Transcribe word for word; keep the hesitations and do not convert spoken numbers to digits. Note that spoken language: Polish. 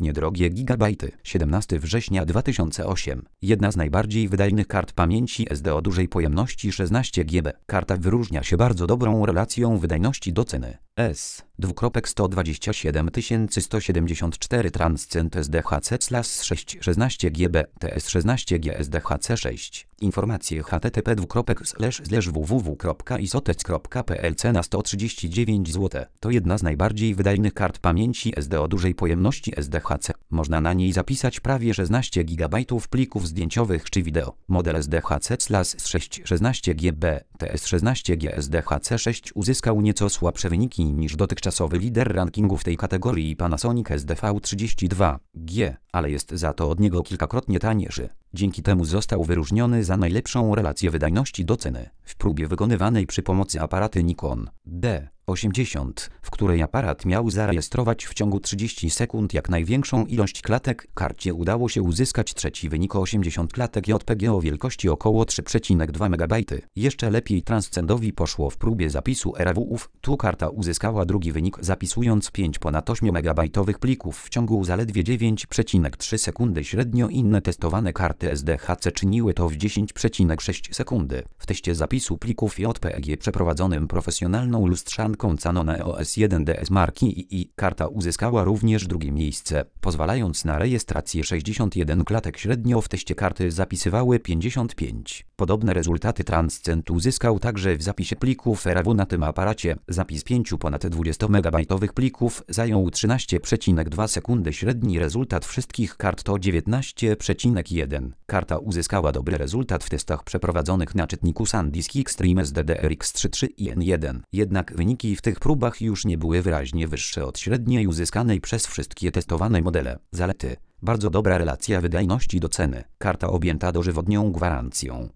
Niedrogie gigabajty. siedemnastego września dwa tysiące ósmego. Jedna z najbardziej wydajnych kart pamięci S D o dużej pojemności szesnaście giga. Karta wyróżnia się bardzo dobrą relacją wydajności do ceny. S sto dwadzieścia siedem tysięcy sto siedemdziesiąt cztery Transcend S D H C slash sześć szesnaście giga T S szesnaście giga S D H C sześć. Informacje h t t p dwukropek slash slash w w w kropka isotec kropka p l. Cena sto trzydzieści dziewięć złotych. To jedna z najbardziej wydajnych kart pamięci S D o dużej pojemności S D H C. Można na niej zapisać prawie szesnaście gigabajtów plików zdjęciowych czy wideo. Model S D H C slash sześć szesnaście giga T S szesnaście giga S D H C sześć uzyskał nieco słabsze wyniki niż dotychczasowy lider rankingu w tej kategorii Panasonic S D V trzydzieści dwa G, ale jest za to od niego kilkakrotnie tańszy. Dzięki temu został wyróżniony za najlepszą relację wydajności do ceny w próbie wykonywanej przy pomocy aparaty Nikon D osiemdziesiąt, w której aparat miał zarejestrować w ciągu trzydziestu sekund jak największą ilość klatek. Karcie udało się uzyskać trzeci wynik o osiemdziesiąt klatek J P G o wielkości około trzy przecinek dwa megabajty. Jeszcze lepiej Transcendowi poszło w próbie zapisu R A W-ów. Tu karta uzyskała drugi wynik, zapisując pięć ponad ośmiomegabajtowych plików w ciągu zaledwie dziewięć przecinek trzy sekundy. Średnio inne testowane karty S D H C czyniły to w dziesięć przecinek sześć sekundy. W teście zapisu plików J P G przeprowadzonym profesjonalną lustrzanką Canon E O S jeden D S marki I I karta uzyskała również drugie miejsce, pozwalając na rejestrację sześćdziesiąt jeden klatek. Średnio w teście karty zapisywały pięćdziesiąt pięć. Podobne rezultaty Transcend uzyskał także w zapisie plików R A W na tym aparacie. Zapis pięciu ponad dwudziestomegabajtowych plików zajął trzynaście przecinek dwa sekundy. Średni rezultat wszystkich kart to dziewiętnaście przecinek jeden. Karta uzyskała dobry rezultat w testach przeprowadzonych na czytniku SanDisk Extreme S D D R X trzydzieści trzy I N jeden. Jednak wyniki w tych próbach już nie były wyraźnie wyższe od średniej uzyskanej przez wszystkie testowane modele. Zalety: bardzo dobra relacja wydajności do ceny. Karta objęta dożywotnią gwarancją.